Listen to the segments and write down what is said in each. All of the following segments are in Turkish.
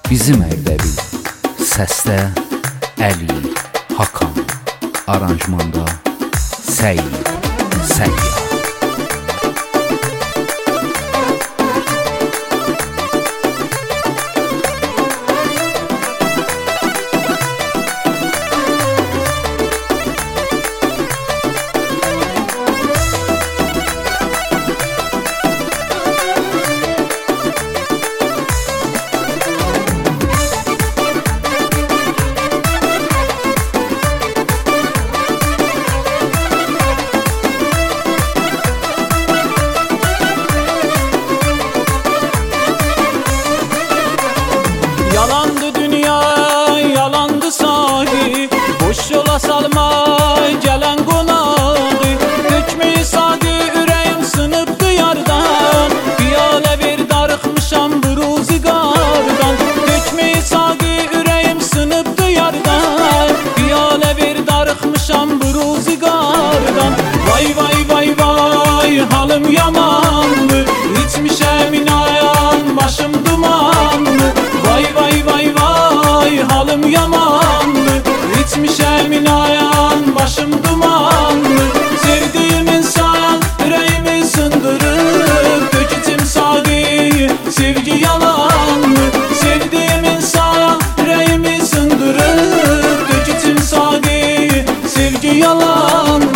Bizim evdə bil. Səsdə Əli, Hakan. Aranjmanda Səyid, Səyyar. Yalandı dünya, yalandı sahi, boş yola salma gelen konağı. Dökmeyi sahi, yüreğim sınıptı yardan, piyale bir darıkmışam bu ruzigardan. Dökmeyi sahi, yüreğim sınıptı yardan, piyale bir darıkmışam bu ruzigardan. Vay vay vay vay, halim yamandı, içmişem inayan, başım dumanlı. Vay vay vay vay, halim yamandı, içmişem inayan, başım dumanlı. Sevdiğim insan yüreğimi sındırır, dökütüm sahi, sevgi yalanlı. Sevdiğim insan yüreğimi sındırır, dökütüm sahi, sevgi yalanlı.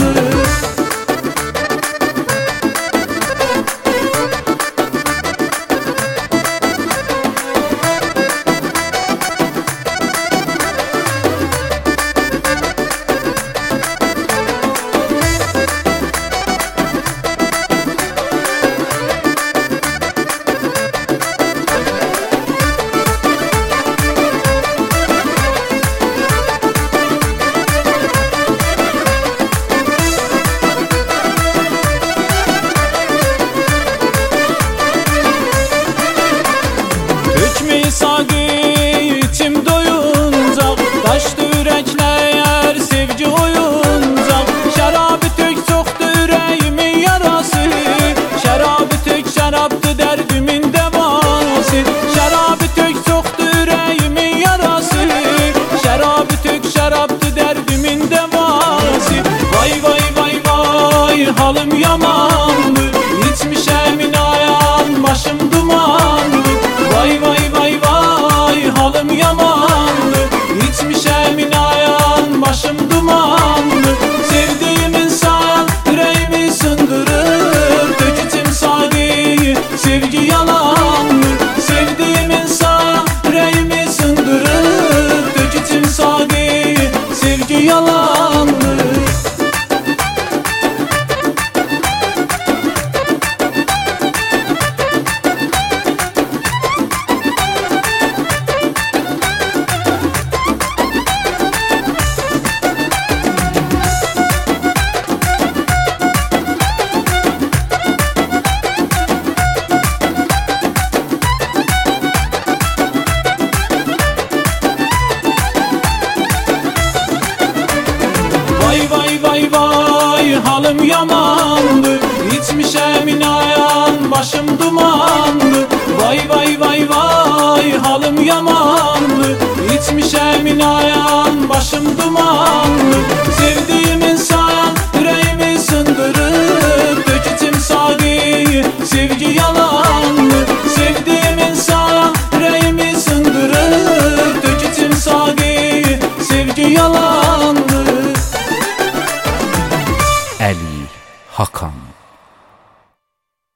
Dökmeyi sahi, içim doyuncak, taştı yürekler sevgi oyuncak. Şarabı tök çoktu yüreğimin yarası, şarabı tök şaraptı derdimin devası. Şarabı tök çoktu yüreğimin yarası, şarabı tök şaraptı derdimin devası. Vay vay vay vay, halim yamandı, içmişem inayan, başım dumanlı. Vay vay vay vay, halim yamandı, içmişem inayan, başım dumanlı. Sevdiğim insan yüreğimi sındırır, dökütüm sahi, sevgi yalanlı. Sevdiğim insan yüreğimi sındırır, dökütüm sahi, sevgi yalanlı. Vay vay vay vay, halim yamandı, içmişem inayan, başım dumanlı. Vay vay vay vay, halim yamandı, içmişem inayan, başım dumanlı. Sevdiğim insan yüreğimi sındırır, dökütüm sahi, sevgi yalanlı. Sevdiğim insan yüreğimi sındırır, dökütüm sahi, sevgi yalanlı. Əli, Hakan.